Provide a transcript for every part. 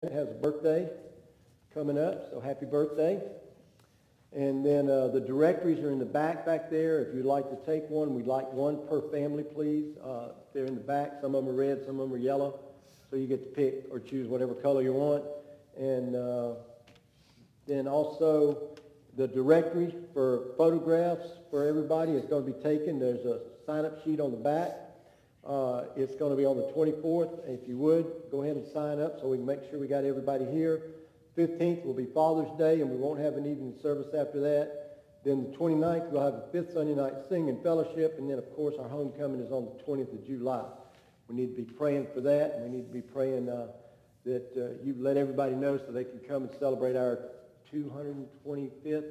has a birthday coming up, so happy birthday. And then the directories are in the back there. If you'd like to take one, we'd like one per family, please. They're in the back. Some of them are red, some of them are yellow. So you get to pick or choose whatever color you want. And then also the directory for photographs for everybody is going to be taken. There's a sign-up sheet on the back. It's going to be on the 24th. If you would, go ahead and sign up so we can make sure we got everybody here. 15th will be Father's Day, and we won't have an evening service after that. Then the 29th, we'll have the fifth Sunday night singing fellowship, and then, of course, our homecoming is on the 20th of July. We need to be praying for that, and we need to be praying that you let everybody know so they can come and celebrate our 225th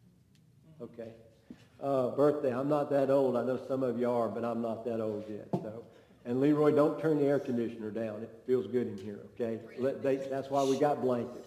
birthday. I'm not that old. I know some of you are, but I'm not that old yet. So, and Leroy, don't turn the air conditioner down. It feels good in here, okay? That's why we got blankets.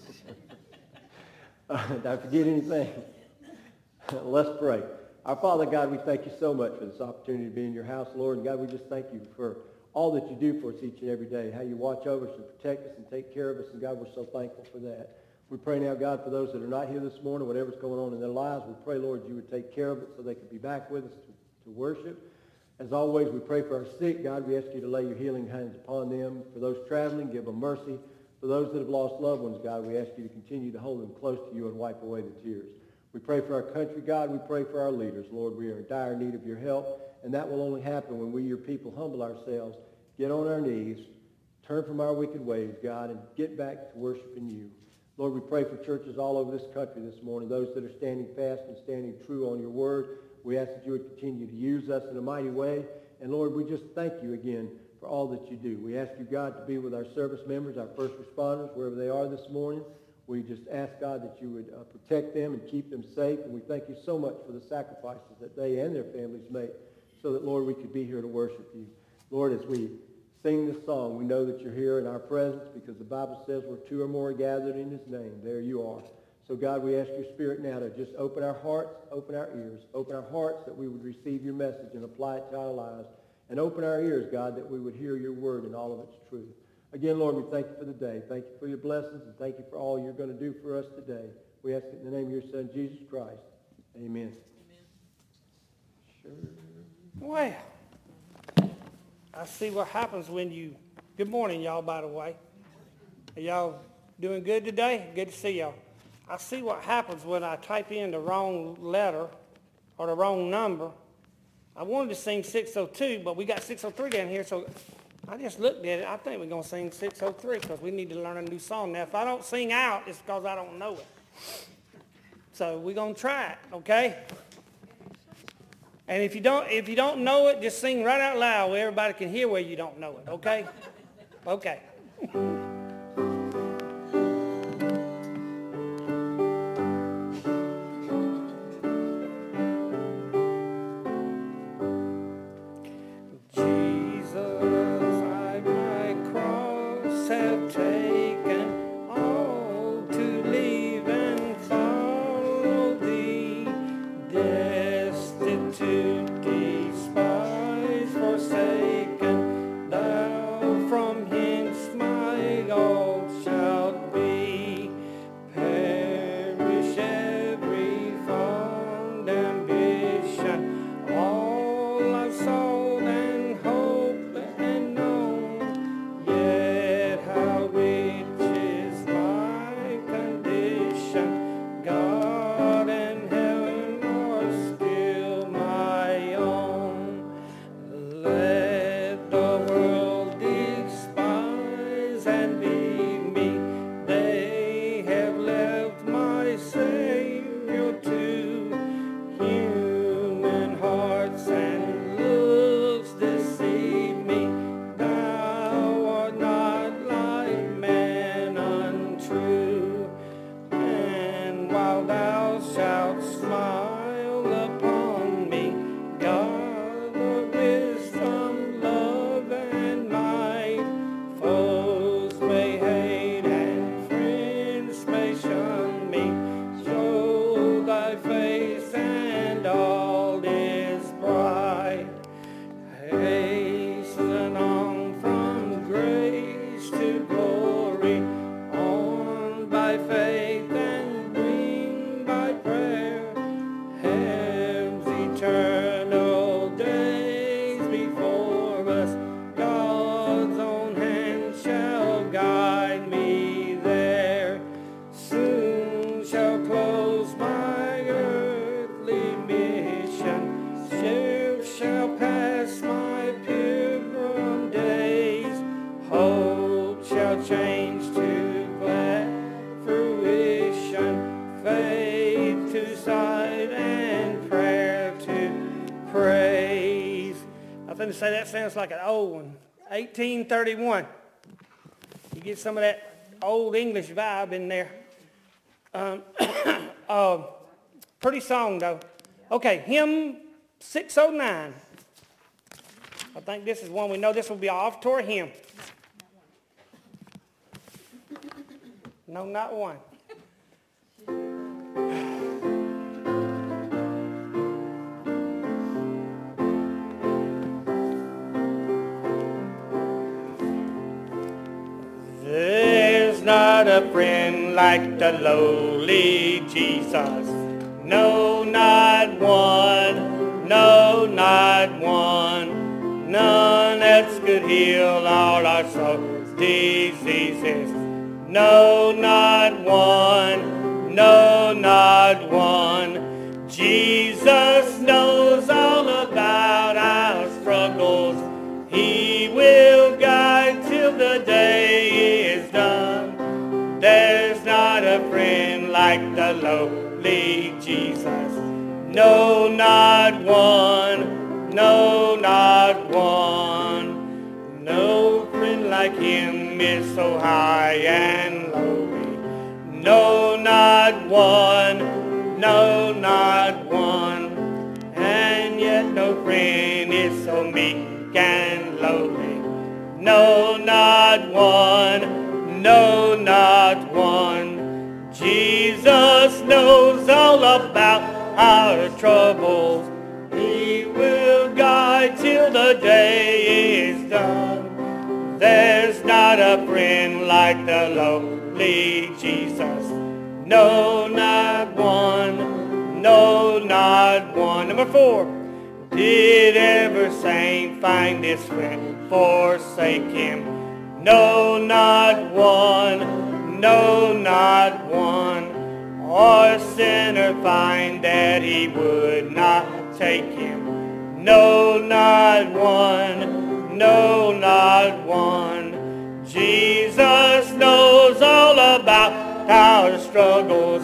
Did I forget anything? Let's pray. Our Father God, we thank you so much for this opportunity to be in your house, Lord. And God, we just thank you for all that you do for us each and every day, how you watch over us and protect us and take care of us. And God, we're so thankful for that. We pray now, God, for those that are not here this morning, whatever's going on in their lives, we pray, Lord, you would take care of it so they could be back with us to worship. As always, we pray for our sick. God, we ask you to lay your healing hands upon them. For those traveling, give them mercy. For those that have lost loved ones, God, we ask you to continue to hold them close to you and wipe away the tears. We pray for our country, God. We pray for our leaders. Lord, we are in dire need of your help, and that will only happen when we, your people, humble ourselves, get on our knees, turn from our wicked ways, God, and get back to worshiping you. Lord, we pray for churches all over this country this morning, those that are standing fast and standing true on your word. We ask that you would continue to use us in a mighty way. And Lord, we just thank you again for all that you do. We ask you, God, to be with our service members, our first responders, wherever they are this morning. We just ask, God, that you would protect them and keep them safe. And we thank you so much for the sacrifices that they and their families make so that, Lord, we could be here to worship you. Lord, as we sing this song, we know that you're here in our presence because the Bible says where two or more are gathered in his name, there you are. So, God, we ask your Spirit now to just open our hearts, open our ears, open our hearts that we would receive your message and apply it to our lives. And open our ears, God, that we would hear your word and all of its truth. Again, Lord, we thank you for the day. Thank you for your blessings, and thank you for all you're going to do for us today. We ask it in the name of your Son, Jesus Christ. Amen. Amen. Sure. Well, I see what happens when you... Good morning, y'all, by the way. Are y'all doing good today? Good to see y'all. I see what happens when I type in the wrong letter or the wrong number. I wanted to sing 602, but we got 603 down here, so I just looked at it. I think we're going to sing 603 because we need to learn a new song. Now, if I don't sing out, it's because I don't know it. So we're going to try it, okay? And if you don't know it, just sing right out loud where everybody can hear where you don't know it, okay? Okay. Forsaken, thou from hence my by faith and bring by prayer heaven's eternal days before us. God's own hand shall guide me there. Soon shall close my earthly mission. Soon shall pass my pilgrim days. Hope shall change to glad fruition, faith to sight, and prayer to praise. I think to say that sounds like an old one. 1831. You get some of that old English vibe in there. Pretty song though. Okay, hymn 609. I think this is one we know. This will be our off-tour hymn. No, not one. There's not a friend like the lowly Jesus. No, not one. No, not one. None else could heal all our soul's diseases. No, not one. No, not one. Jesus knows all about our struggles. He will guide till the day is done. There's not a friend like the lowly Jesus. No, not one. No, not one. No friend like him is so high and lowly. No, not one. No, not one. And yet no friend is so meek and lowly. No, not one. No, not one. Jesus knows all about our troubles. He will guide till the day is done. There's not a friend like the lowly Jesus. No, not one. No, not one. Number 4. Did ever saint find his friend forsake him? No, not one. No, not one. Or sinner find that he would not take him? No, not one. No, not one. Jesus knows all about our struggles.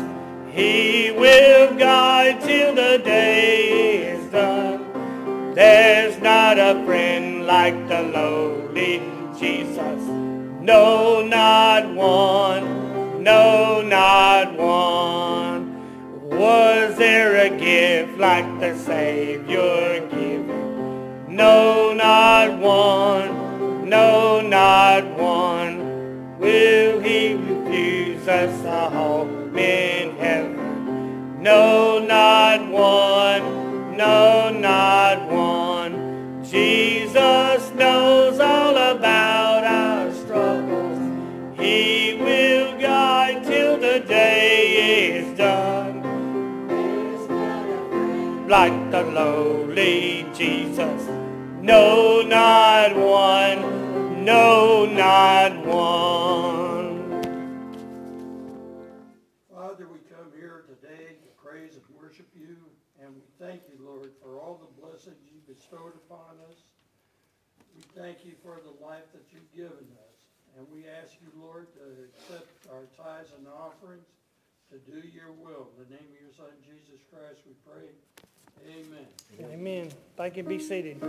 He will guide till the day is done. There's not a friend like the lowly Jesus. No, not one. No, not one. Was there a gift like the Savior giving? No, not one. No, not one. Will he refuse us a home in heaven? No, not one. No, not one. Jesus knows all about our struggles. He will guide till the day is done. There's not a friend like the lowly Jesus. No, not one. No, not one. Father, we come here today to praise and worship you, and we thank you, Lord, for all the blessings you bestowed upon us. We thank you for the life that you've given us, and we ask you, Lord, to accept our tithes and offerings, to do your will. In the name of your Son, Jesus Christ, we pray. Amen. Amen. Thank you. Be seated.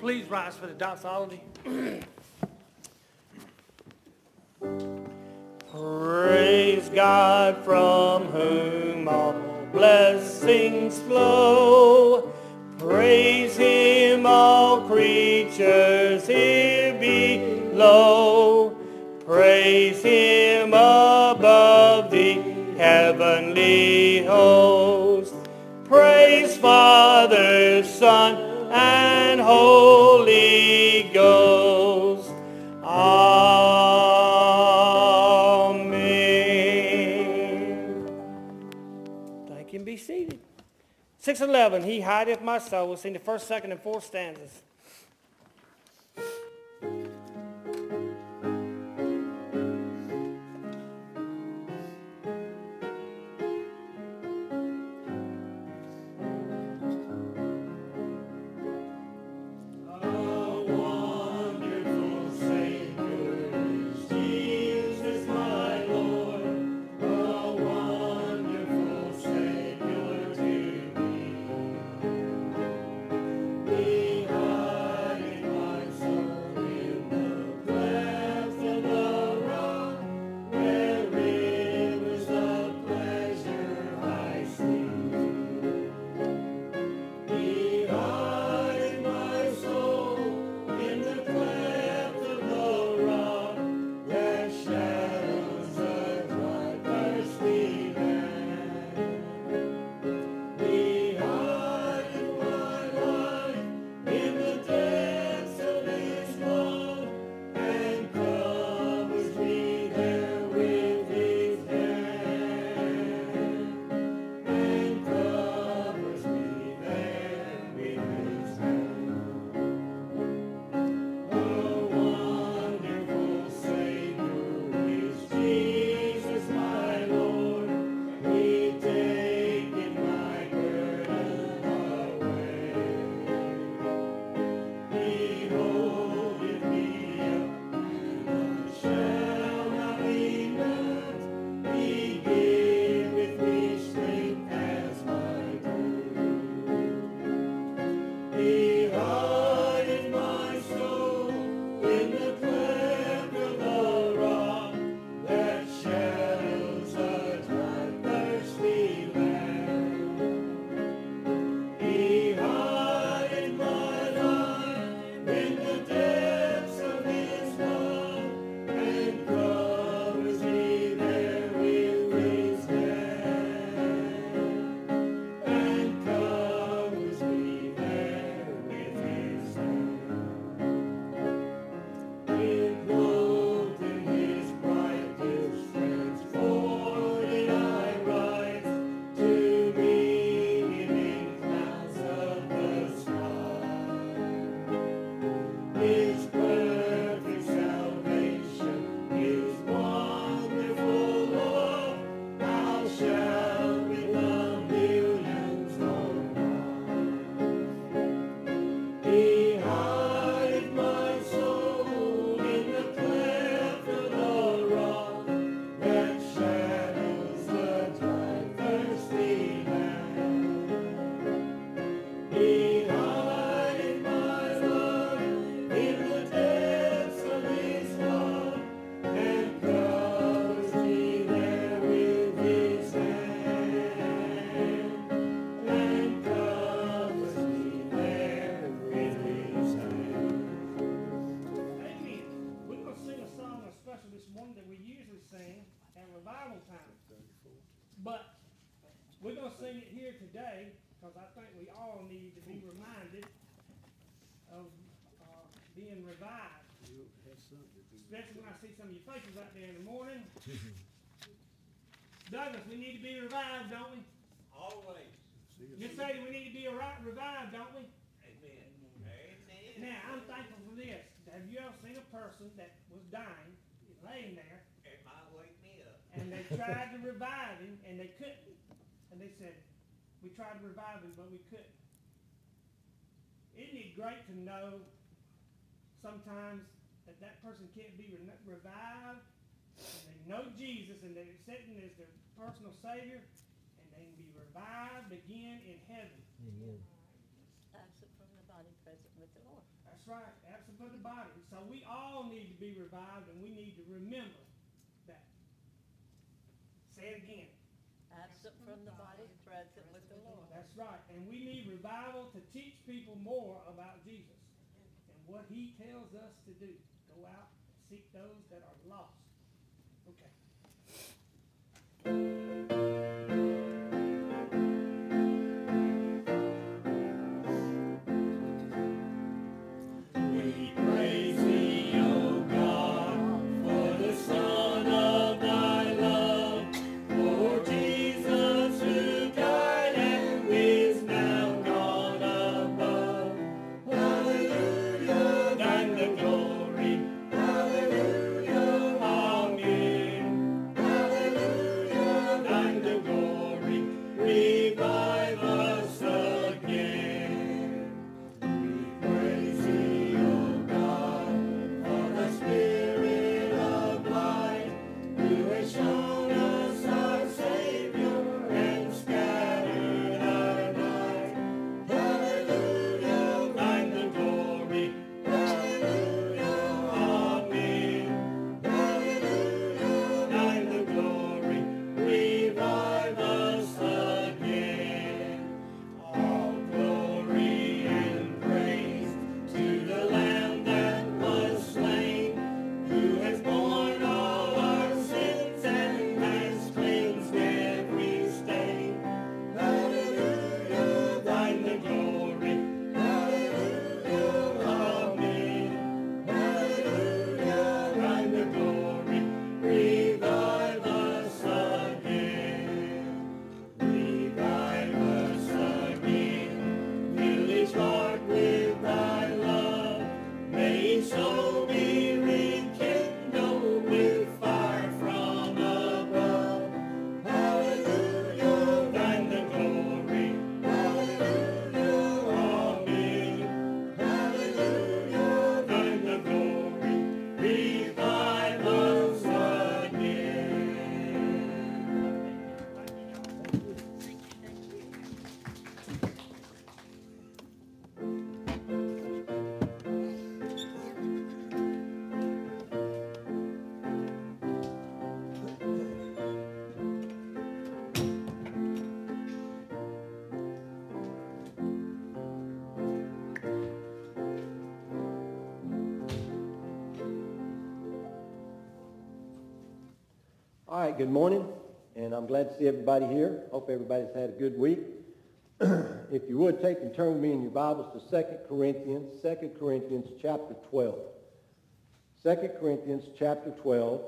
Please rise for the doxology. Praise God from whom all blessings flow. Praise him, all creatures here below. Praise him above the heavenly host. Praise Father, Son, and Holy Ghost. Amen. Thank you and be seated. 611, He hideth my soul. We'll sing the first, second, and fourth stanzas. Today, because I think we all need to be reminded of being revived. Especially when I see some of your faces out there in the morning. Douglas, we need to be revived, don't we? Always. Miss Sadie, we need to be revived, don't we? Amen. Amen. Now, I'm thankful for this. Have you ever seen a person that was dying, laying there, It might wake me up. and they tried to revive him, and they couldn't? And they said, we tried to revive him, but we couldn't. Isn't it great to know sometimes that that person can't be revived, and they know Jesus, and they're accepting him as their personal Savior, and they can be revived again in heaven? Amen. Absent from the body, present with the Lord. That's right. Absent from the body. So we all need to be revived, and we need to remember that. Say it again. Absent from the body, present with the Lord. That's right. And we need revival to teach people more about Jesus and what he tells us to do. Go out and seek those that are lost. Okay. We praise thee, O God, for the Son of thy love, for Jesus who died and is now gone above. Hallelujah, thine the glory. Hallelujah, amen. Hallelujah, thine the glory. Revive us again. We praise thee, O God, for the Spirit of life, who has shown us our Savior and scattered our light. Hallelujah, thine the glory. Hallelujah, amen. Hallelujah, thine the glory. Revive us again. All glory and praise to the Lamb that was slain, who has borne all our sins and has cleansed every stain. Hallelujah, thine the glory. Hallelujah, amen. Hallelujah, thine the glory. Revive us again. Revive us again. Fill each heart with thy love. May each soul be rekindled with fire from above. Hallelujah, thine the glory. Hallelujah, amen. Hallelujah, thine the glory. Revive us again. All right, good morning, and I'm glad to see everybody here. Hope everybody's had a good week. If you would, take and turn with me in your Bibles to 2 Corinthians chapter 12. 2 Corinthians chapter 12.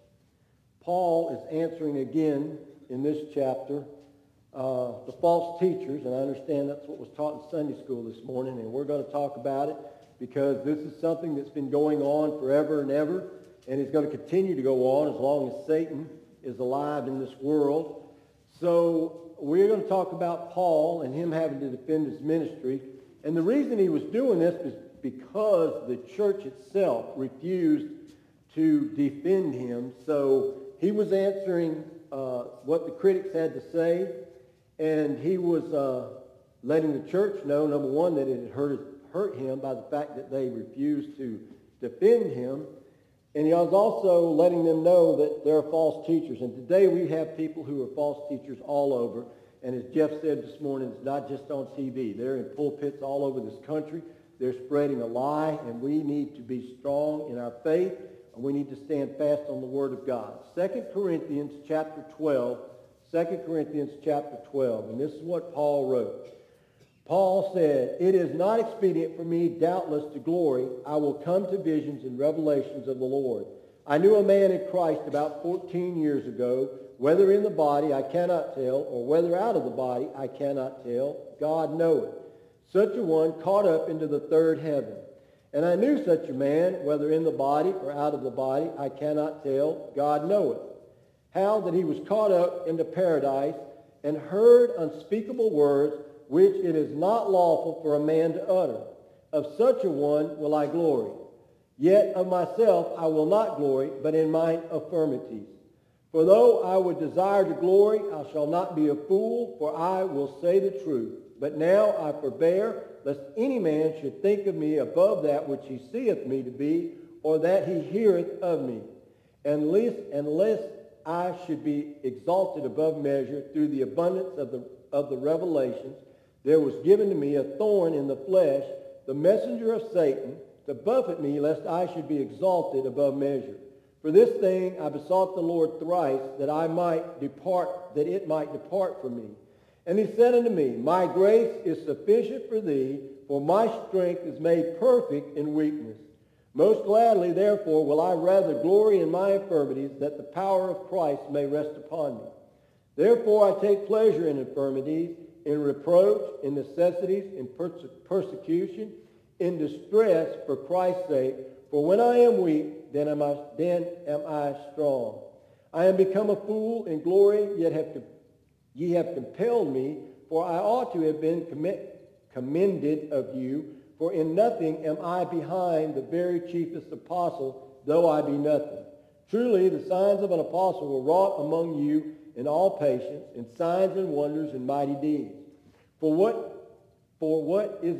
Paul is answering again in this chapter the false teachers, and I understand that's what was taught in Sunday school this morning, and we're going to talk about it because this is something that's been going on forever and ever, and is going to continue to go on as long as Satan is alive in this world. So we're going to talk about Paul and him having to defend his ministry. And the reason he was doing this is because the church itself refused to defend him. So he was answering what the critics had to say, and he was letting the church know, number one, that it had hurt him by the fact that they refused to defend him. And he was also letting them know that there are false teachers. And today we have people who are false teachers all over. And as Jeff said this morning, it's not just on TV. They're in pulpits all over this country. They're spreading a lie, and we need to be strong in our faith, and we need to stand fast on the Word of God. 2 Corinthians chapter 12. 2 Corinthians chapter 12. And this is what Paul wrote. Paul said, "It is not expedient for me, doubtless, to glory. I will come to visions and revelations of the Lord. I knew a man in Christ about 14 years ago, whether in the body I cannot tell, or whether out of the body I cannot tell. God knoweth. Such a one caught up into the third heaven. And I knew such a man, whether in the body or out of the body I cannot tell. God knoweth. How that he was caught up into paradise and heard unspeakable words, which it is not lawful for a man to utter. Of such a one will I glory. Yet of myself I will not glory, but in mine infirmities. For though I would desire to glory, I shall not be a fool, for I will say the truth. But now I forbear, lest any man should think of me above that which he seeth me to be, or that he heareth of me. And lest I should be exalted above measure through the abundance of the revelations, there was given to me a thorn in the flesh, the messenger of Satan, to buffet me, lest I should be exalted above measure. For this thing I besought the Lord thrice, that it might depart from me. And he said unto me, My grace is sufficient for thee, for my strength is made perfect in weakness. Most gladly, therefore, will I rather glory in my infirmities, that the power of Christ may rest upon me. Therefore I take pleasure in infirmities, in reproach, in necessities, in persecution, in distress for Christ's sake. For when I am weak, then am I strong. I am become a fool in glory, yet ye have compelled me, for I ought to have been commended of you. For in nothing am I behind the very chiefest apostle, though I be nothing. Truly the signs of an apostle were wrought among you in all patience, in signs and wonders and mighty deeds. For what is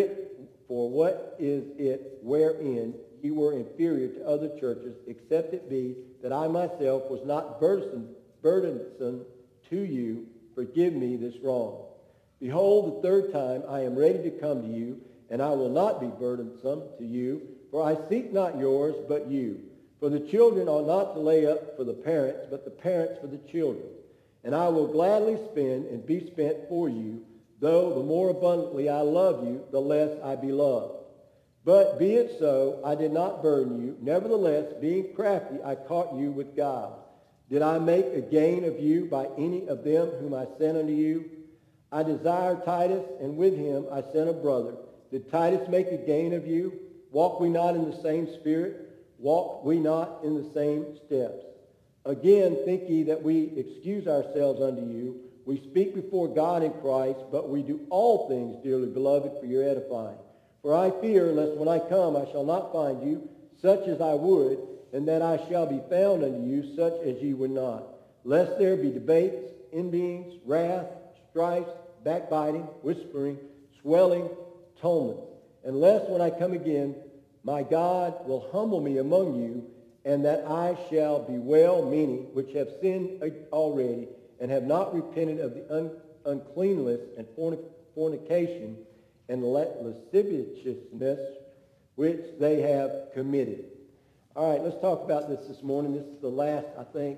it wherein ye were inferior to other churches, except it be that I myself was not burdensome to you? Forgive me this wrong. Behold, the third time I am ready to come to you, and I will not be burdensome to you, for I seek not yours, but you. For the children are not to lay up for the parents, but the parents for the children. And I will gladly spend and be spent for you, though the more abundantly I love you, the less I be loved. But be it so, I did not burden you. Nevertheless, being crafty, I caught you with guile. Did I make a gain of you by any of them whom I sent unto you? I desire Titus, and with him I sent a brother. Did Titus make a gain of you? Walk we not in the same spirit? Walk we not in the same steps? Again, think ye that we excuse ourselves unto you? We speak before God in Christ, but we do all things, dearly beloved, for your edifying. For I fear, lest when I come I shall not find you such as I would, and that I shall be found unto you such as ye would not. Lest there be debates, envyings, wrath, strifes, backbiting, whispering, swelling, tumults. And lest when I come again, my God will humble me among you, and that I shall be well-meaning, which have sinned already, and have not repented of the uncleanness and fornication and lasciviousness which they have committed. All right, let's talk about this morning. This is the last, I think,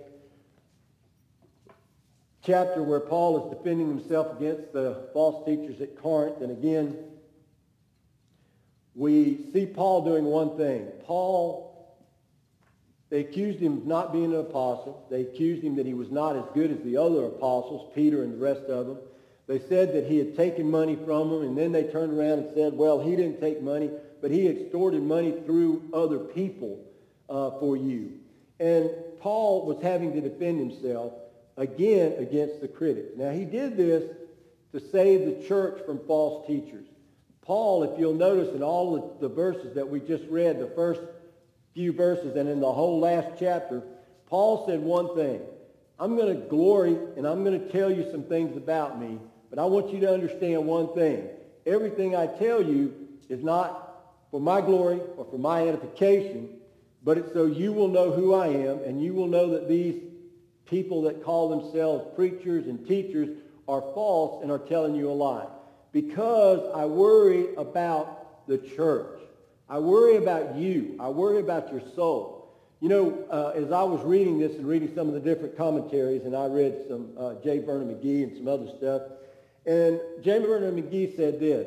chapter where Paul is defending himself against the false teachers at Corinth. And again, we see Paul doing one thing. They accused him of not being an apostle. They accused him that he was not as good as the other apostles, Peter and the rest of them. They said that he had taken money from them, and then they turned around and said, well, he didn't take money, but he extorted money through other people for you. And Paul was having to defend himself again against the critics. Now, he did this to save the church from false teachers. Paul, if you'll notice in all of the verses that we just read, the first few verses and in the whole last chapter, Paul said one thing. I'm going to glory and I'm going to tell you some things about me, but I want you to understand one thing. Everything I tell you is not for my glory or for my edification, but it's so you will know who I am, and you will know that these people that call themselves preachers and teachers are false and are telling you a lie. Because I worry about the church. I worry about you. I worry about your soul. You know, as I was reading this and reading some of the different commentaries, and I read some J. Vernon McGee and some other stuff, and J. Vernon McGee said this: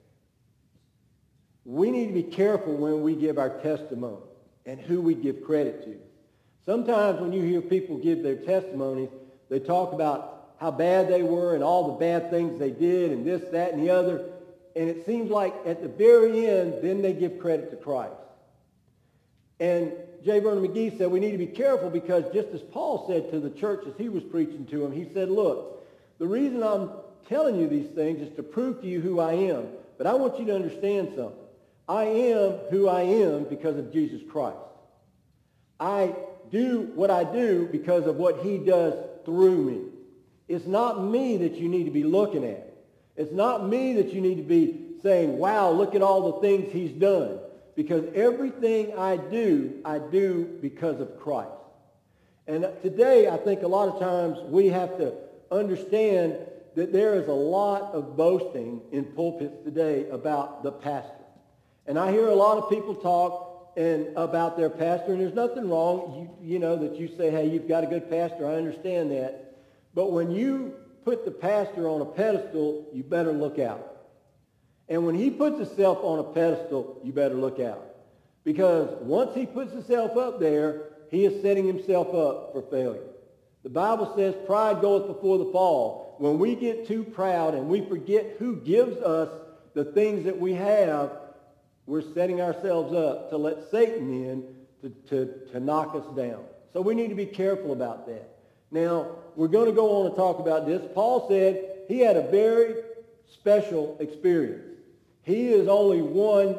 we need to be careful when we give our testimony and who we give credit to. Sometimes when you hear people give their testimonies, they talk about how bad they were and all the bad things they did and this, that, and the other. And it seems like at the very end, then they give credit to Christ. And J. Vernon McGee said we need to be careful because just as Paul said to the church as he was preaching to them, he said, look, the reason I'm telling you these things is to prove to you who I am. But I want you to understand something. I am who I am because of Jesus Christ. I do what I do because of what he does through me. It's not me that you need to be looking at. It's not me that you need to be saying, wow, look at all the things he's done. Because everything I do because of Christ. And today, I think a lot of times we have to understand that there is a lot of boasting in pulpits today about the pastor. And I hear a lot of people talk about their pastor, and there's nothing wrong, you know, that you say, hey, you've got a good pastor, I understand that. But when you put the pastor on a pedestal, you better look out. And when he puts himself on a pedestal, you better look out. Because once he puts himself up there, he is setting himself up for failure. The Bible says pride goeth before the fall. When we get too proud and we forget who gives us the things that we have, we're setting ourselves up to let Satan in to knock us down. So we need to be careful about that. Now, we're going to go on and talk about this. Paul said he had a very special experience. He is only one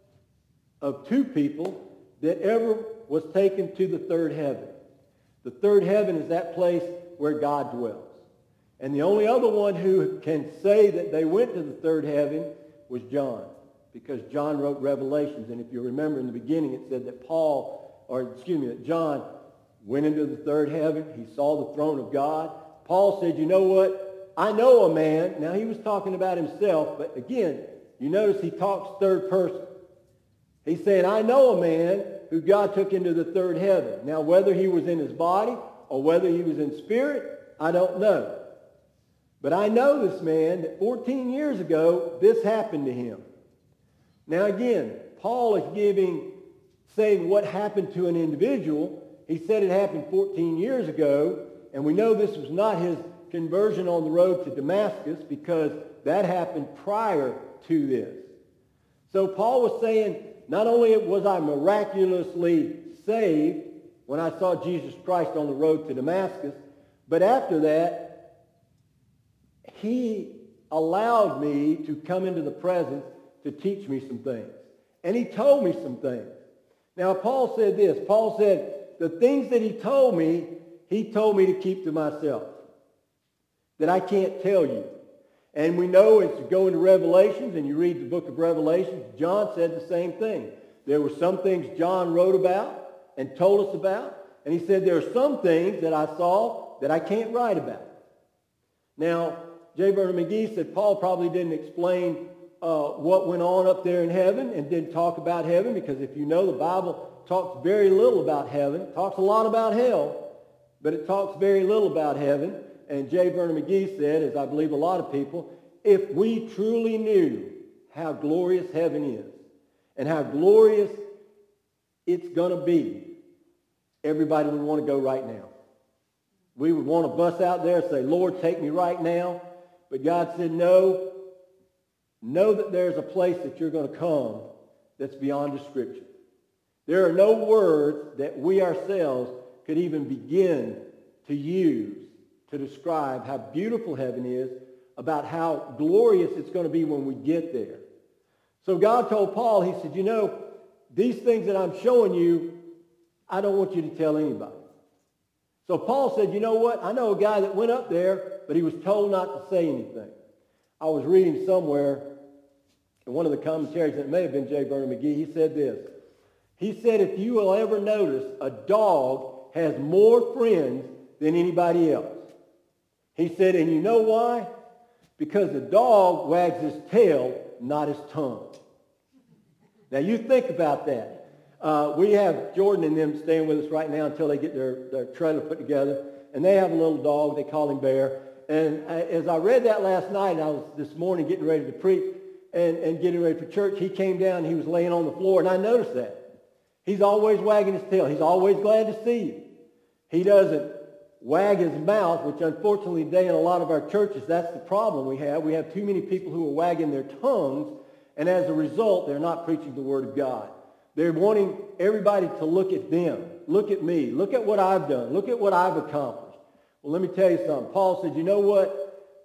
of two people that ever was taken to the third heaven. The third heaven is that place where God dwells. And the only other one who can say that they went to the third heaven was John, because John wrote Revelations. And if you remember in the beginning, it said that that John went into the third heaven. He saw the throne of God. Paul said, you know what? I know a man. Now, he was talking about himself, but again, you notice he talks third person. He's saying, I know a man who God took into the third heaven. Now, whether he was in his body or whether he was in spirit, I don't know. But I know this man that 14 years ago, this happened to him. Now, again, Paul is saying what happened to an individual. He said it happened 14 years ago, and we know this was not his conversion on the road to Damascus, because that happened prior to this. So Paul was saying, not only was I miraculously saved when I saw Jesus Christ on the road to Damascus, but after that, he allowed me to come into the presence to teach me some things. And he told me some things. Now, Paul said this. Paul said, the things that he told me to keep to myself, that I can't tell you. And we know as you go into Revelations and you read the book of Revelations, John said the same thing. There were some things John wrote about and told us about. And he said there are some things that I saw that I can't write about. Now, J. Vernon McGee said Paul probably didn't explain what went on up there in heaven and didn't talk about heaven, because if you know, the Bible talks very little about heaven. It talks a lot about hell, but it talks very little about heaven. And J. Vernon McGee said, as I believe a lot of people, if we truly knew how glorious heaven is and how glorious it's going to be, everybody would want to go right now. We would want to bust out there and say, Lord, take me right now. But God said, no. Know that there's a place that you're going to come that's beyond description. There are no words that we ourselves could even begin to use to describe how beautiful heaven is, about how glorious it's going to be when we get there. So God told Paul, he said, you know, these things that I'm showing you, I don't want you to tell anybody. So Paul said, you know what? I know a guy that went up there, but he was told not to say anything. I was reading somewhere in one of the commentaries, and it may have been J. Vernon McGee, he said this. He said, if you will ever notice, a dog has more friends than anybody else. He said, and you know why? Because the dog wags his tail, not his tongue. Now you think about that. We have Jordan and them staying with us right now until they get their trailer put together. And they have a little dog, they call him Bear. And as I read that last night, and I was this morning getting ready to preach and getting ready for church, he came down and he was laying on the floor, and I noticed that. He's always wagging his tail. He's always glad to see you. He doesn't wag his mouth, which unfortunately today in a lot of our churches, that's the problem we have. We have too many people who are wagging their tongues, and as a result, they're not preaching the Word of God. They're wanting everybody to look at them. Look at me. Look at what I've done. Look at what I've accomplished. Well, let me tell you something. Paul said, you know what?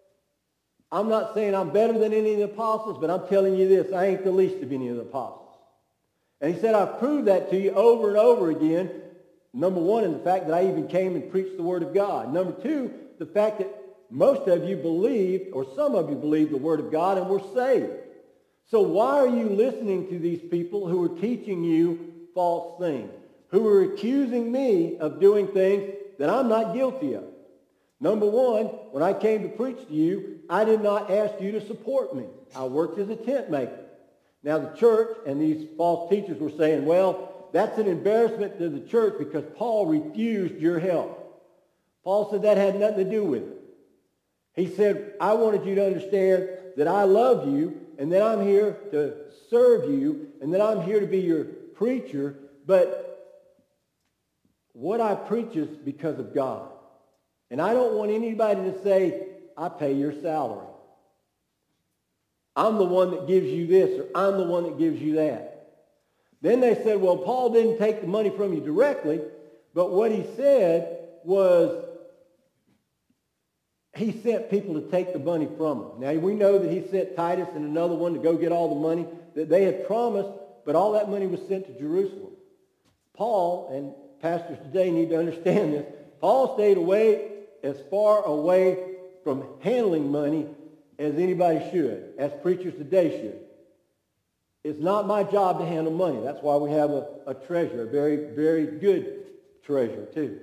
I'm not saying I'm better than any of the apostles, but I'm telling you this. I ain't the least of any of the apostles. And he said, I've proved that to you over and over again. Number one, in the fact that I even came and preached the Word of God. Number two, the fact that most of you believed, or some of you believed the Word of God and were saved. So why are you listening to these people who are teaching you false things, who are accusing me of doing things that I'm not guilty of? Number one, when I came to preach to you, I did not ask you to support me. I worked as a tent maker. Now the church and these false teachers were saying, well, that's an embarrassment to the church because Paul refused your help. Paul said that had nothing to do with it. He said, I wanted you to understand that I love you and that I'm here to serve you and that I'm here to be your preacher, but what I preach is because of God. And I don't want anybody to say, I pay your salary. I'm the one that gives you this, or I'm the one that gives you that. Then they said, well, Paul didn't take the money from you directly, but what he said was he sent people to take the money from him. Now, we know that he sent Titus and another one to go get all the money that they had promised, but all that money was sent to Jerusalem. Paul, and pastors today need to understand this, Paul stayed away as far away from handling money as anybody should, as preachers today should. It's not my job to handle money. That's why we have a treasurer, a very, very good treasurer too.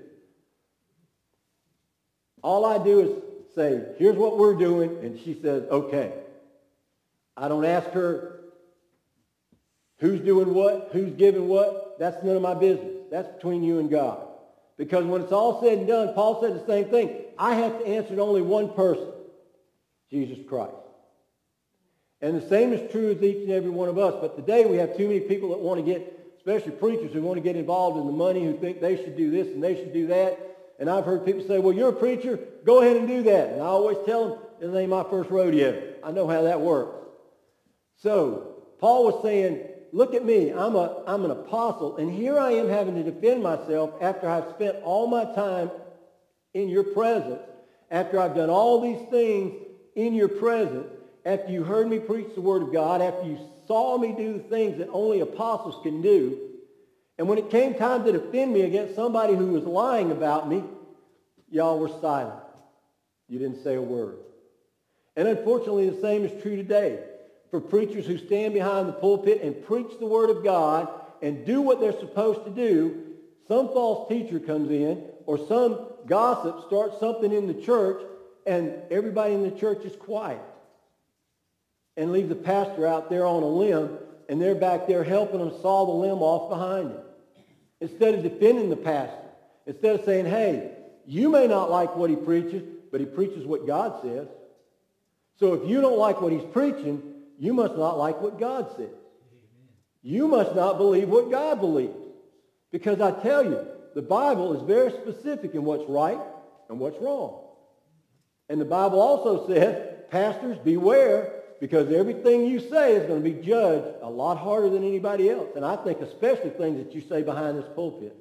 All I do is say, here's what we're doing, and she says, okay. I don't ask her who's doing what, who's giving what. That's none of my business. That's between you and God. Because when it's all said and done, Paul said the same thing. I have to answer to only one person, Jesus Christ. And the same is true as each and every one of us. But today we have too many people that want to get, especially preachers who want to get involved in the money, who think they should do this and they should do that. And I've heard people say, well, you're a preacher, go ahead and do that. And I always tell them, it ain't my first rodeo. I know how that works. So Paul was saying, look at me, I'm an apostle, and here I am having to defend myself after I've spent all my time in your presence, after I've done all these things in your presence, after you heard me preach the Word of God, after you saw me do the things that only apostles can do. And when it came time to defend me against somebody who was lying about me, y'all were silent. You didn't say a word. And unfortunately, the same is true today. For preachers who stand behind the pulpit and preach the Word of God and do what they're supposed to do, some false teacher comes in or some gossip starts something in the church and everybody in the church is quiet and leave the pastor out there on a limb and they're back there helping them saw the limb off behind him. Instead of defending the pastor, instead of saying, hey, you may not like what he preaches, but he preaches what God says. So if you don't like what he's preaching, you must not like what God says. You must not believe what God believes. Because I tell you, the Bible is very specific in what's right and what's wrong. And the Bible also says, pastors, beware, because everything you say is going to be judged a lot harder than anybody else. And I think especially things that you say behind this pulpit.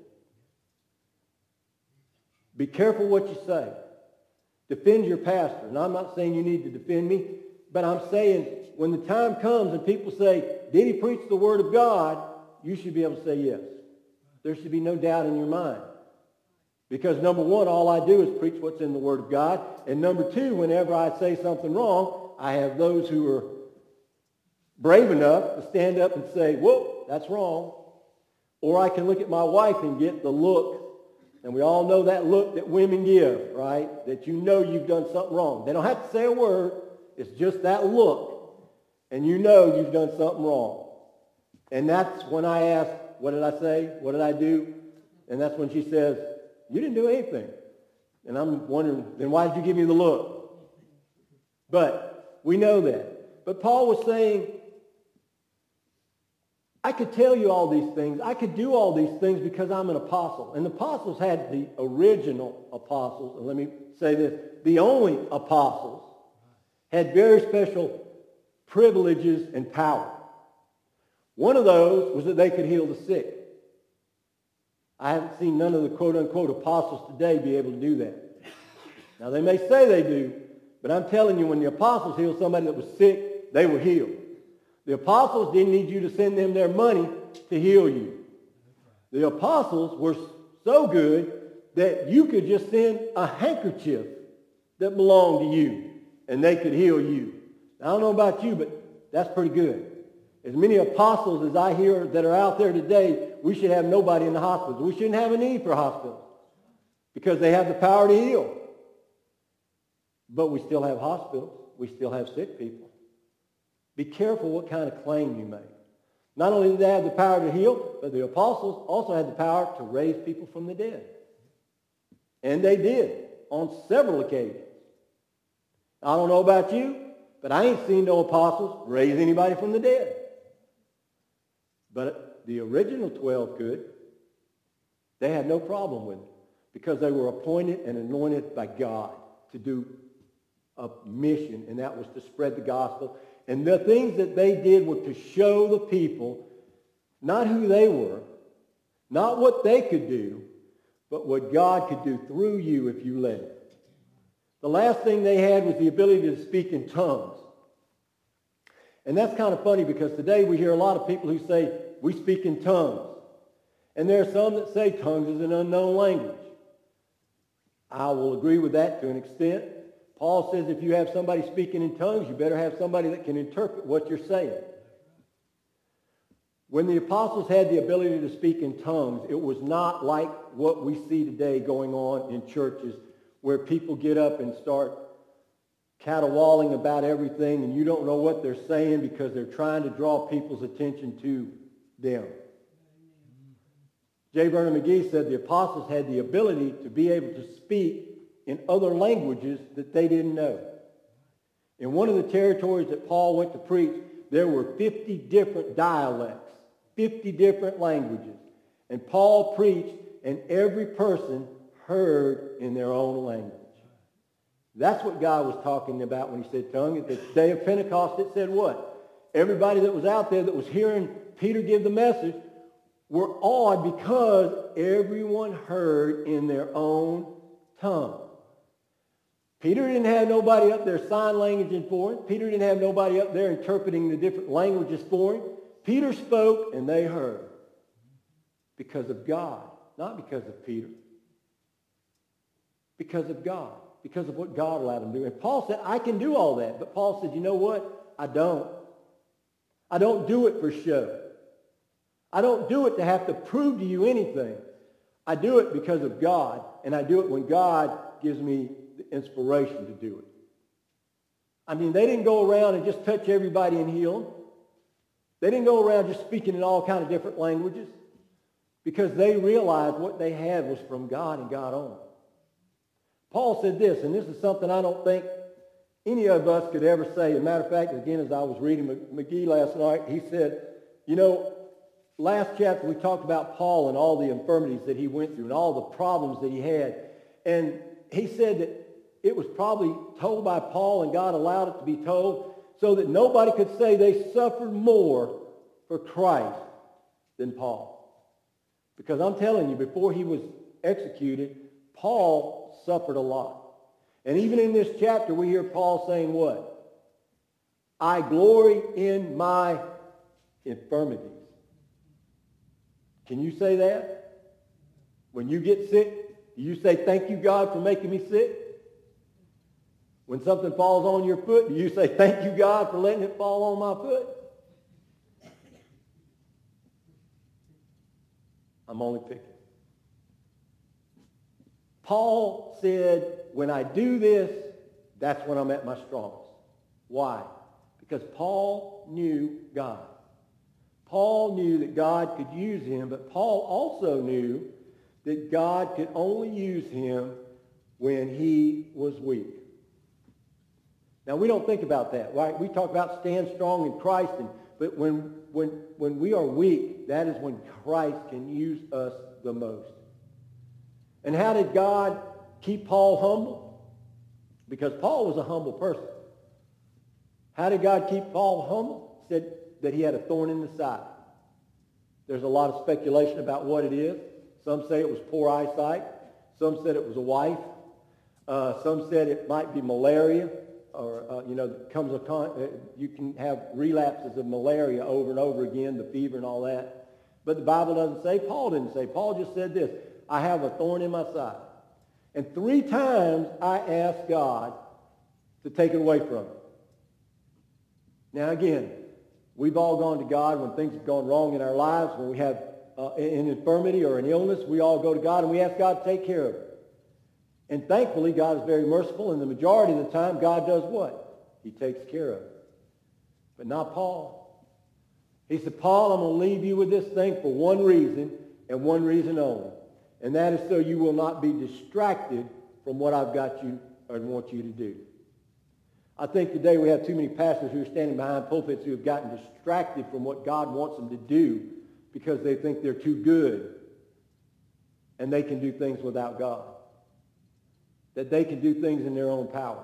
Be careful what you say. Defend your pastor. And I'm not saying you need to defend me, but I'm saying when the time comes and people say, did he preach the Word of God? You should be able to say yes. There should be no doubt in your mind. Because number one, all I do is preach what's in the Word of God. And number two, whenever I say something wrong, I have those who are brave enough to stand up and say, whoa, that's wrong. Or I can look at my wife and get the look. And we all know that look that women give, right? That you know you've done something wrong. They don't have to say a word. It's just that look. And you know you've done something wrong. And that's when I ask, what did I say? What did I do? And that's when she says, you didn't do anything. And I'm wondering, then why did you give me the look? But we know that. But Paul was saying, I could tell you all these things. I could do all these things because I'm an apostle. And the apostles had the original apostles. And let me say this. The only apostles had very special privileges and power. One of those was that they could heal the sick. I haven't seen none of the quote-unquote apostles today be able to do that. Now, they may say they do, but I'm telling you, when the apostles healed somebody that was sick, they were healed. The apostles didn't need you to send them their money to heal you. The apostles were so good that you could just send a handkerchief that belong to you, and they could heal you. Now, I don't know about you, but that's pretty good. As many apostles as I hear that are out there today, we should have nobody in the hospitals. We shouldn't have a need for hospitals because they have the power to heal. But we still have hospitals. We still have sick people. Be careful what kind of claim you make. Not only did they have the power to heal, but the apostles also had the power to raise people from the dead. And they did on several occasions. I don't know about you, but I ain't seen no apostles raise anybody from the dead. But the original 12 could. They had no problem with it because they were appointed and anointed by God to do a mission, and that was to spread the gospel. And the things that they did were to show the people not who they were, not what they could do, but what God could do through you if you let it. The last thing they had was the ability to speak in tongues. And that's kind of funny because today we hear a lot of people who say, we speak in tongues. And there are some that say tongues is an unknown language. I will agree with that to an extent. Paul says if you have somebody speaking in tongues, you better have somebody that can interpret what you're saying. When the apostles had the ability to speak in tongues, it was not like what we see today going on in churches where people get up and start caterwauling about everything and you don't know what they're saying because they're trying to draw people's attention to them. J. Vernon McGee said the apostles had the ability to be able to speak in other languages that they didn't know. In one of the territories that Paul went to preach, there were 50 different dialects, 50 different languages. And Paul preached, and every person heard in their own language. That's what God was talking about when he said tongue. At the day of Pentecost, it said what? Everybody that was out there that was hearing Peter give the message were awed because everyone heard in their own tongue. Peter didn't have nobody up there sign languaging for him. Peter didn't have nobody up there interpreting the different languages for him. Peter spoke and they heard because of God, not because of Peter. Because of God, because of what God allowed him to do. And Paul said, I can do all that. But Paul said, you know what? I don't. I don't do it for show. I don't do it to have to prove to you anything. I do it because of God, and I do it when God gives me the inspiration to do it. I mean, they didn't go around and just touch everybody and heal them. They didn't go around just speaking in all kinds of different languages because they realized what they had was from God and God only. Paul said this, and this is something I don't think any of us could ever say. As a matter of fact, again, as I was reading McGee last night, he said, you know, last chapter we talked about Paul and all the infirmities that he went through and all the problems that he had. And he said that it was probably told by Paul and God allowed it to be told so that nobody could say they suffered more for Christ than Paul. Because I'm telling you, before he was executed, Paul suffered a lot. And even in this chapter, we hear Paul saying what? I glory in my infirmities. Can you say that? When you get sick, do you say, thank you, God, for making me sick? When something falls on your foot, do you say, thank you, God, for letting it fall on my foot? I'm only picking. Paul said, when I do this, that's when I'm at my strongest. Why? Because Paul knew God. Paul knew that God could use him, but Paul also knew that God could only use him when he was weak. Now, we don't think about that, right? We talk about stand strong in Christ, but when we are weak, that is when Christ can use us the most. And how did God keep Paul humble? Because Paul was a humble person. How did God keep Paul humble? He said that he had a thorn in the side. There's a lot of speculation about what it is. Some say it was poor eyesight. Some said it was a wife. Some said it might be malaria, or you can have relapses of malaria over and over again, the fever and all that. But the Bible doesn't say. Paul didn't say. Paul just said this: I have a thorn in my side. And 3 times I asked God to take it away from me. Now again, we've all gone to God when things have gone wrong in our lives, when we have an infirmity or an illness. We all go to God and we ask God to take care of it. And thankfully, God is very merciful, and the majority of the time, God does what? He takes care of it. But not Paul. He said, Paul, I'm going to leave you with this thing for one reason, and one reason only. And that is so you will not be distracted from what I've got you and want you to do. I think today we have too many pastors who are standing behind pulpits who have gotten distracted from what God wants them to do because they think they're too good and they can do things without God. That they can do things in their own power.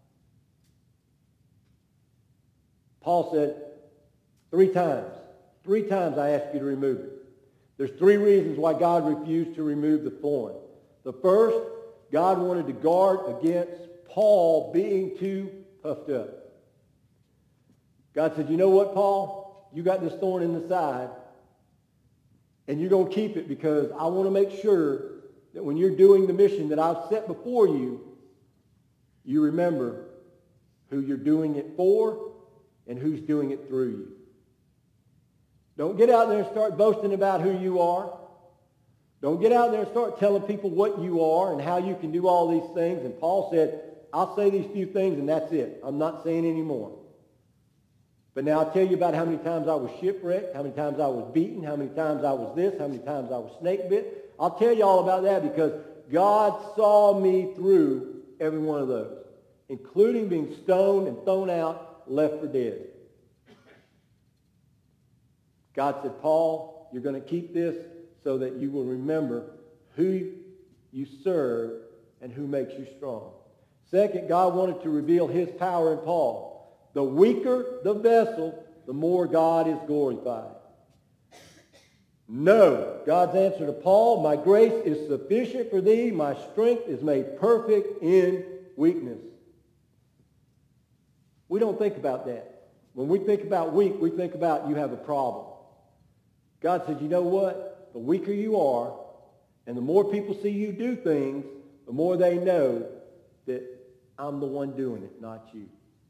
Paul said, 3 times I asked you to remove it. There's 3 reasons why God refused to remove the thorn. The first, God wanted to guard against Paul being too puffed up. God said, you know what, Paul? You got this thorn in the side, and you're going to keep it because I want to make sure that when you're doing the mission that I've set before you, you remember who you're doing it for and who's doing it through you. Don't get out there and start boasting about who you are. Don't get out there and start telling people what you are and how you can do all these things. And Paul said, I'll say these few things and that's it. I'm not saying any more. But now I'll tell you about how many times I was shipwrecked, how many times I was beaten, how many times I was this, how many times I was snake bit. I'll tell you all about that because God saw me through every one of those, including being stoned and thrown out, left for dead. God said, Paul, you're going to keep this so that you will remember who you serve and who makes you strong. Second, God wanted to reveal his power in Paul. The weaker the vessel, the more God is glorified. No. God's answer to Paul, my grace is sufficient for thee. My strength is made perfect in weakness. We don't think about that. When we think about weak, we think about you have a problem. God said, you know what? The weaker you are, and the more people see you do things, the more they know that I'm the one doing it, not you.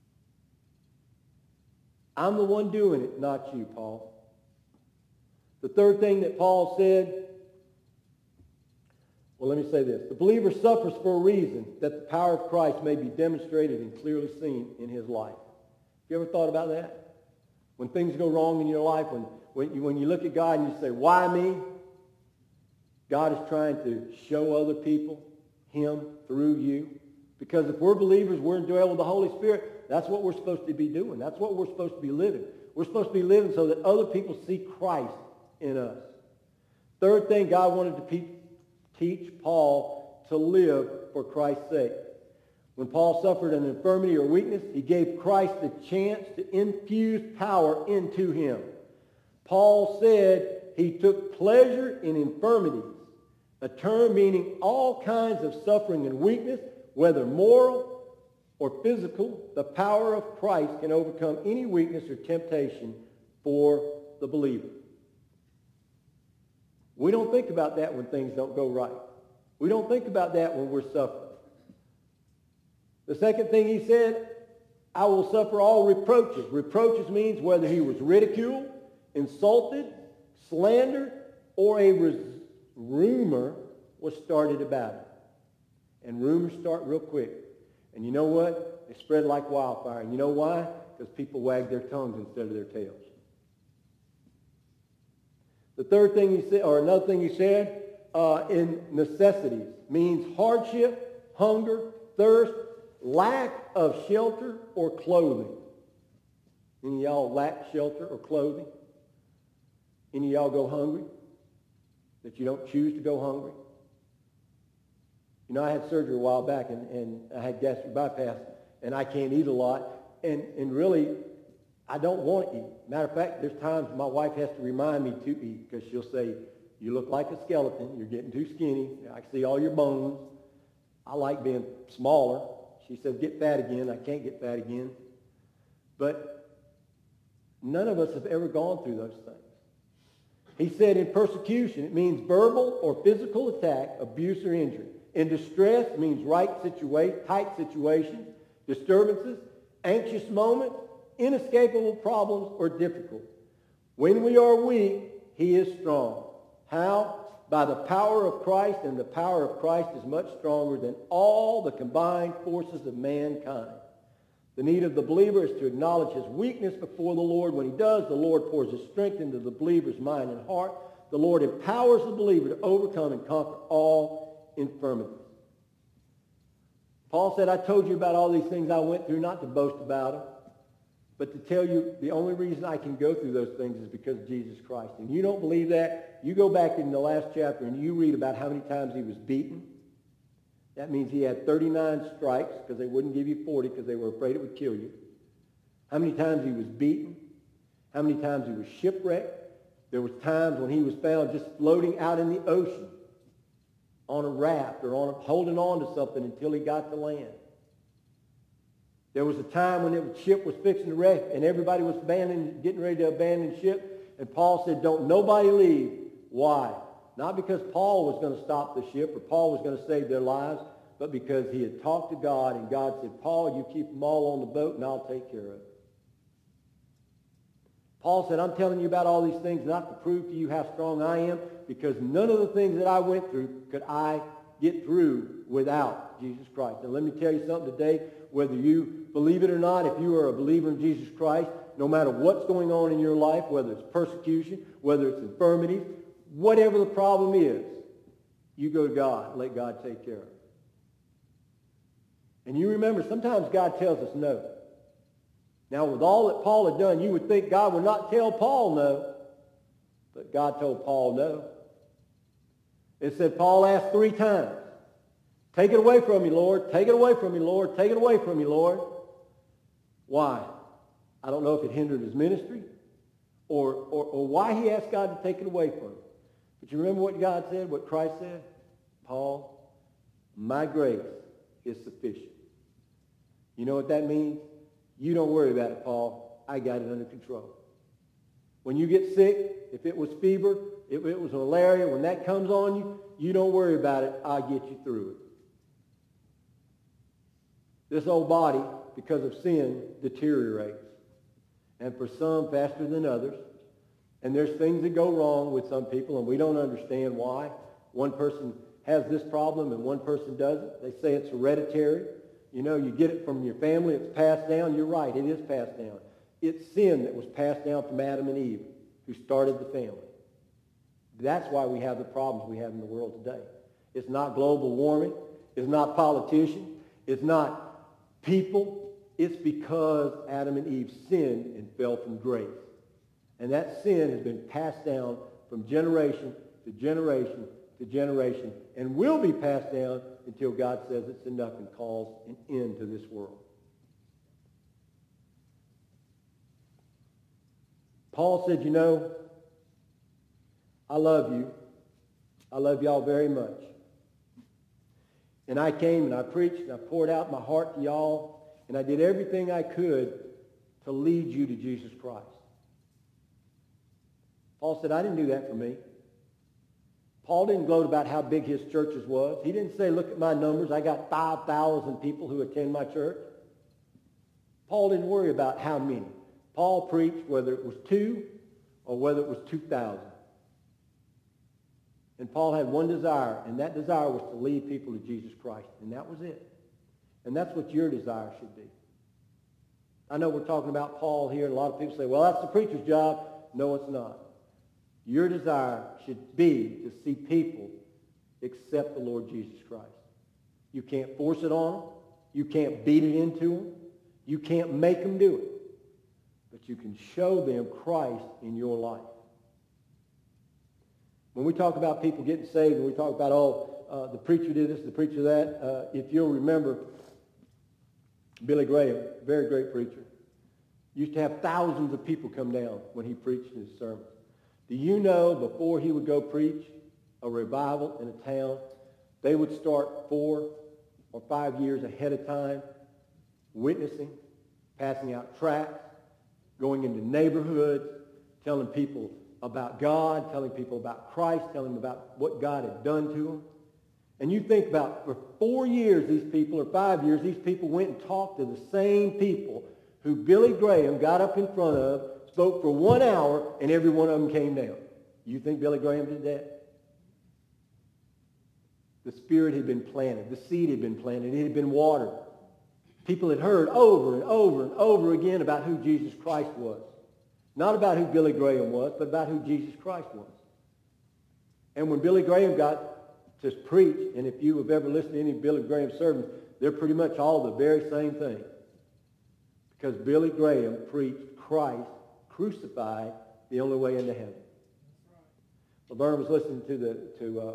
I'm the one doing it, not you, Paul. The third thing that Paul said, well, let me say this. The believer suffers for a reason, that the power of Christ may be demonstrated and clearly seen in his life. You ever thought about that? When things go wrong in your life, when you look at God and you say, why me? God is trying to show other people him through you. Because if we're believers, we're indwelled with the Holy Spirit. That's what we're supposed to be doing. That's what we're supposed to be living. We're supposed to be living so that other people see Christ in us. Third thing, God wanted to teach Paul to live for Christ's sake. When Paul suffered an infirmity or weakness, he gave Christ the chance to infuse power into him. Paul said he took pleasure in infirmities, a term meaning all kinds of suffering and weakness, whether moral or physical. The power of Christ can overcome any weakness or temptation for the believer. We don't think about that when things don't go right. We don't think about that when we're suffering. The second thing he said, I will suffer all reproaches. Reproaches means whether he was ridiculed, insulted, slandered, or a rumor was started about it. And rumors start real quick. And you know what? They spread like wildfire. And you know why? Because people wag their tongues instead of their tails. The third thing he said, or another thing he said, in necessities means hardship, hunger, thirst, lack of shelter or clothing. Any of y'all lack shelter or clothing? Any of y'all go hungry? That you don't choose to go hungry? You know, I had surgery a while back, and I had gastric bypass, and I can't eat a lot. And really, I don't want to eat. Matter of fact, there's times my wife has to remind me to eat because she'll say, you look like a skeleton. You're getting too skinny. I can see all your bones. I like being smaller. She says, get fat again. I can't get fat again. But none of us have ever gone through those things. He said in persecution, it means verbal or physical attack, abuse, or injury. In distress means tight situation, disturbances, anxious moments, inescapable problems, or difficult. When we are weak, he is strong. How? By the power of Christ, and the power of Christ is much stronger than all the combined forces of mankind. The need of the believer is to acknowledge his weakness before the Lord. When he does, the Lord pours his strength into the believer's mind and heart. The Lord empowers the believer to overcome and conquer all infirmities. Paul said, I told you about all these things I went through, not to boast about them, but to tell you the only reason I can go through those things is because of Jesus Christ. And you don't believe that? You go back in the last chapter and you read about how many times he was beaten. That means he had 39 strikes because they wouldn't give you 40 because they were afraid it would kill you. How many times he was beaten. How many times he was shipwrecked. There was times when he was found just floating out in the ocean on a raft or holding on to something until he got to land. There was a time when the ship was fixing to wreck and everybody was getting ready to abandon ship. And Paul said, don't nobody leave. Why? Not because Paul was going to stop the ship or Paul was going to save their lives, but because he had talked to God and God said, Paul, you keep them all on the boat and I'll take care of it. Paul said, I'm telling you about all these things not to prove to you how strong I am, because none of the things that I went through could I get through without Jesus Christ. And let me tell you something today, whether you believe it or not, if you are a believer in Jesus Christ, no matter what's going on in your life, whether it's persecution, whether it's infirmities, whatever the problem is, you go to God and let God take care of it. And you remember, sometimes God tells us no. Now, with all that Paul had done, you would think God would not tell Paul no. But God told Paul no. It said Paul asked 3 times, take it away from me, Lord. Take it away from me, Lord. Take it away from me, Lord. Why? I don't know if it hindered his ministry or why he asked God to take it away from him. But you remember what God said, what Christ said? Paul, my grace is sufficient. You know what that means? You don't worry about it, Paul. I got it under control. When you get sick, if it was fever, if it was malaria, when that comes on you, you don't worry about it. I'll get you through it. This old body, because of sin, deteriorates. And for some, faster than others. And there's things that go wrong with some people, and we don't understand why. One person has this problem and one person doesn't. They say it's hereditary. You know, you get it from your family, it's passed down. You're right, it is passed down. It's sin that was passed down from Adam and Eve, who started the family. That's why we have the problems we have in the world today. It's not global warming. It's not politicians. It's not people. It's because Adam and Eve sinned and fell from grace. And that sin has been passed down from generation to generation to generation and will be passed down until God says it's enough and calls an end to this world. Paul said, you know, I love you. I love y'all very much. And I came and I preached and I poured out my heart to y'all and I did everything I could to lead you to Jesus Christ. Paul said, I didn't do that for me. Paul didn't gloat about how big his churches was. He didn't say, look at my numbers. I got 5,000 people who attend my church. Paul didn't worry about how many. Paul preached whether it was 2 or whether it was 2,000. And Paul had one desire, and that desire was to lead people to Jesus Christ. And that was it. And that's what your desire should be. I know we're talking about Paul here, and a lot of people say, well, that's the preacher's job. No, it's not. Your desire should be to see people accept the Lord Jesus Christ. You can't force it on them. You can't beat it into them. You can't make them do it. But you can show them Christ in your life. When we talk about people getting saved and we talk about, the preacher did this, the preacher that, if you'll remember, Billy Graham, very great preacher, used to have thousands of people come down when he preached his sermons. Do you know before he would go preach a revival in a town, they would start 4 or 5 years ahead of time witnessing, passing out tracts, going into neighborhoods, telling people about God, telling people about Christ, telling them about what God had done to them. And you think about, for 4 years, these people, or 5 years, these people went and talked to the same people who Billy Graham got up in front of, spoke for 1 hour, and every one of them came down. You think Billy Graham did that? The Spirit had been planted. The seed had been planted. It had been watered. People had heard over and over and over again about who Jesus Christ was. Not about who Billy Graham was, but about who Jesus Christ was. And when Billy Graham got to preach, and if you have ever listened to any Billy Graham sermons, they're pretty much all the very same thing. Because Billy Graham preached Christ crucified, the only way into heaven. Laverne was listening to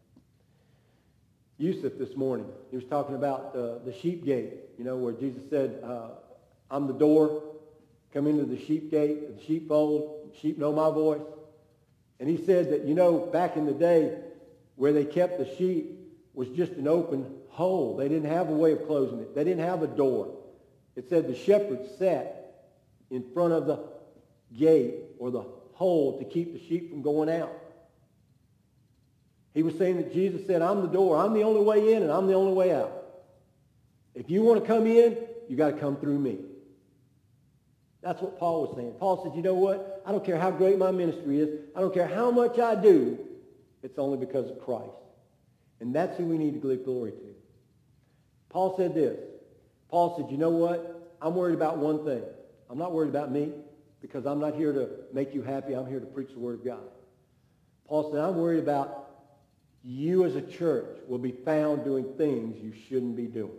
Yusuf this morning. He was talking about the sheep gate, where Jesus said, I'm the door. Come into the sheep gate, the sheepfold. Sheep know my voice. And he said that, back in the day, where they kept the sheep was just an open hole. They didn't have a way of closing it. They didn't have a door. It said the shepherd sat in front of the gate or the hole to keep the sheep from going out. He was saying that Jesus said, I'm the door. I'm the only way in and I'm the only way out. If you want to come in, you got to come through me. That's what Paul was saying. Paul said, you know what? I don't care how great my ministry is. I don't care how much I do. It's only because of Christ. And that's who we need to give glory to. Paul said this. Paul said, you know what? I'm worried about one thing. I'm not worried about me because I'm not here to make you happy. I'm here to preach the Word of God. Paul said, I'm worried about you as a church will be found doing things you shouldn't be doing.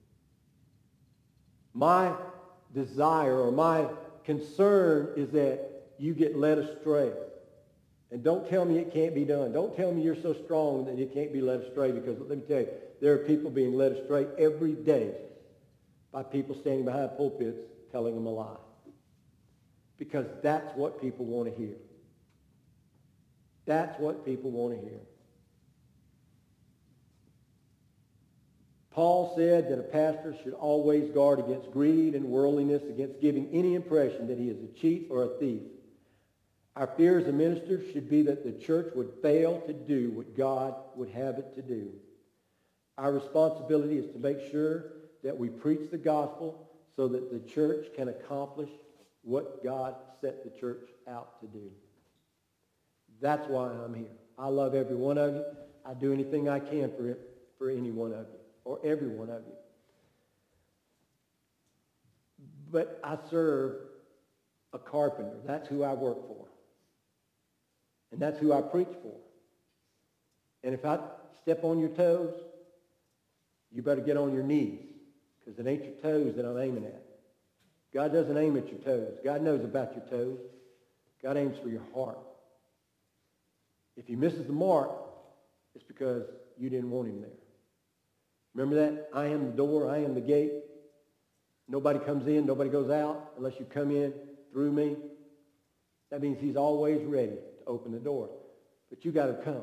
My desire or my concern is that you get led astray. And don't tell me it can't be done. Don't tell me you're so strong that it can't be led astray, because let me tell you, there are people being led astray every day by people standing behind pulpits telling them a lie. Because that's what people want to hear. That's what people want to hear. Paul said that a pastor should always guard against greed and worldliness, against giving any impression that he is a cheat or a thief. Our fear as a minister should be that the church would fail to do what God would have it to do. Our responsibility is to make sure that we preach the gospel so that the church can accomplish what God set the church out to do. That's why I'm here. I love every one of you. I do anything I can for any one of you, or every one of you. But I serve a carpenter. That's who I work for. And that's who I preach for. And if I step on your toes, you better get on your knees, because it ain't your toes that I'm aiming at. God doesn't aim at your toes. God knows about your toes. God aims for your heart. If he misses the mark, it's because you didn't want him there. Remember that? I am the door. I am the gate. Nobody comes in. Nobody goes out unless you come in through me. That means he's always ready to open the door. But you got to come.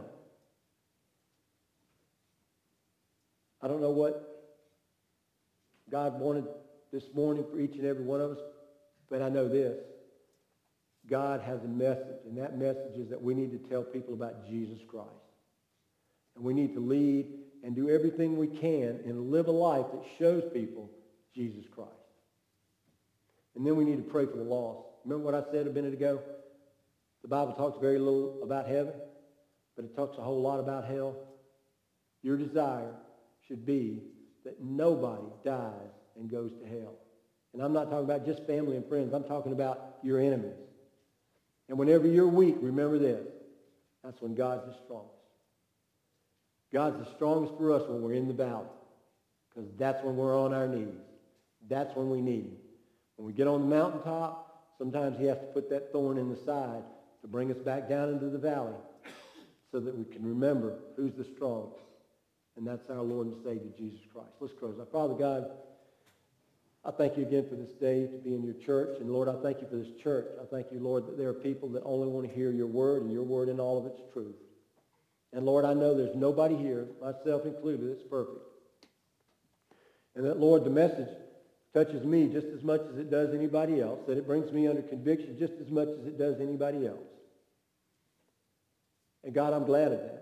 I don't know what God wanted this morning for each and every one of us, but I know this. God has a message, and that message is that we need to tell people about Jesus Christ. And we need to lead and do everything we can and live a life that shows people Jesus Christ. And then we need to pray for the lost. Remember what I said a minute ago? The Bible talks very little about heaven, but it talks a whole lot about hell. Your desire should be that nobody dies and goes to hell. And I'm not talking about just family and friends. I'm talking about your enemies. And whenever you're weak, remember this. That's when God's the strongest. God's the strongest for us when we're in the valley, because that's when we're on our knees. That's when we need him. When we get on the mountaintop, sometimes he has to put that thorn in the side to bring us back down into the valley so that we can remember who's the strongest. And that's our Lord and Savior, Jesus Christ. Let's close. Our Father God, I thank you again for this day to be in your church. And Lord, I thank you for this church. I thank you, Lord, that there are people that only want to hear your word and your word in all of its truth. And Lord, I know there's nobody here, myself included, that's perfect. And that, Lord, the message touches me just as much as it does anybody else, that it brings me under conviction just as much as it does anybody else. And God, I'm glad of that.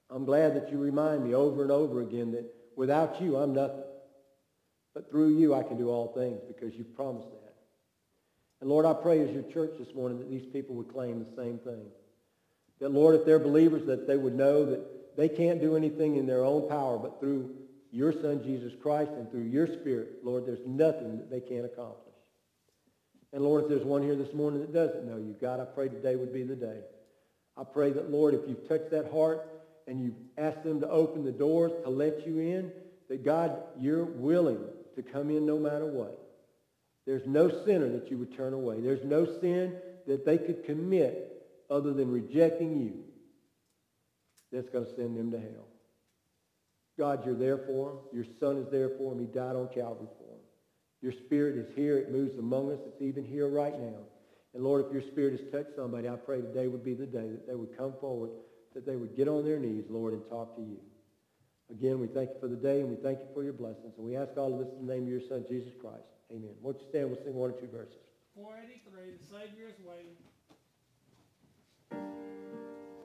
I'm glad that you remind me over and over again that without you, I'm nothing. But through you, I can do all things because you've promised that. And Lord, I pray as your church this morning that these people would claim the same thing. That, Lord, if they're believers, that they would know that they can't do anything in their own power, but through your Son, Jesus Christ, and through your Spirit, Lord, there's nothing that they can't accomplish. And Lord, if there's one here this morning that doesn't know you, God, I pray today would be the day. I pray that, Lord, if you've touched that heart and you've asked them to open the doors to let you in, that, God, you're willing to come in no matter what. There's no sinner that you would turn away. There's no sin that they could commit other than rejecting you that's going to send them to hell. God, you're there for them. Your Son is there for them. He died on Calvary for them. Your Spirit is here. It moves among us. It's even here right now. And Lord, if your Spirit has touched somebody, I pray today would be the day that they would come forward, that they would get on their knees, Lord, and talk to you. Again, we thank you for the day, and we thank you for your blessings. And we ask all of this in the name of your Son, Jesus Christ. Amen. Won't you stand? We'll sing one or two verses. 483, the Savior is waiting.